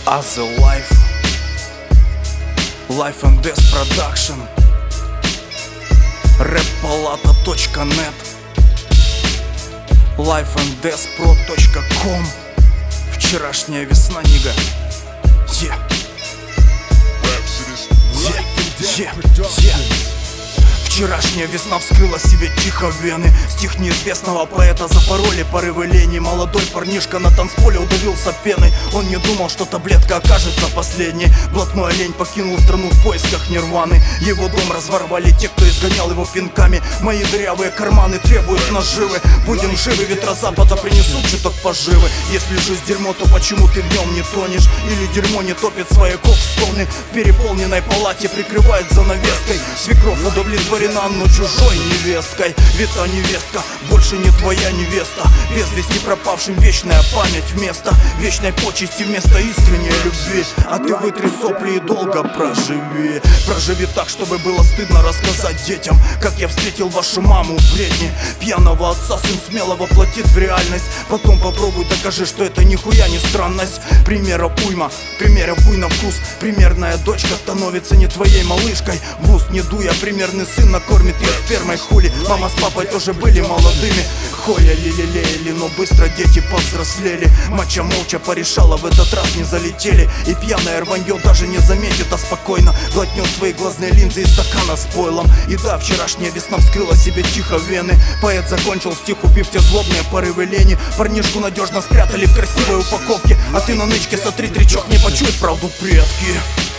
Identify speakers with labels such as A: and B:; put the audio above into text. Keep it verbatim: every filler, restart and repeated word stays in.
A: As a life, Life and Death Production, рэп-палата точка нет, лайф энд дес про точка ком. Вчерашняя весна, нига. Yeah. Yeah. Yeah. Yeah. Вчерашняя весна вскрыла себе тихо вены. Стих неизвестного поэта запороли порывы лени. Молодой парнишка на танцполе удавился пеной. Он не думал, что таблетка окажется последней. Блатной олень покинул страну в поисках нирваны. Его дом разворовали те, кто изгонял его пинками. Мои дырявые карманы требуют наживы. Будем живы, ветра запада принесут чуток поживы. Если жизнь дерьмо, то почему ты в нем не тонешь? Или дерьмо не топит свояков стоны? В переполненной палате прикрывает занавеской. Свекровь удовлетворена, но чужой невесткой. Ведь та невестка больше не твоя невеста. Без вести пропавшим вечная память вместо вечной почести, вместо искренней любви. А ты вытри сопли и долго проживи. Проживи так, чтобы было стыдно рассказать детям, как я встретил вашу маму в бредне. Пьяного отца сын смело воплотит в реальность. Потом попробуй докажи, что это нихуя не странность. Примеров уйма, примеров буй на вкус. Примерная дочка становится не твоей малышкой. В ус не дуя, примерный сын накормит ее спермой хули. Мама с папой тоже были молодыми. Хоя лелелеяли, но быстро дети повзрослели. Мача молча порешала, в этот раз не залетели. И пьяное рванье даже не заметит, а спокойно глотнет свои глазные линзы из стакана с пойлом. И да, вчерашняя весна вскрыла себе тихо вены. Поэт закончил стих, убив те злобные порывы лени. Парнишку надежно спрятали в красивой упаковке. А ты на нычке сотри тречок, не почует правду предки.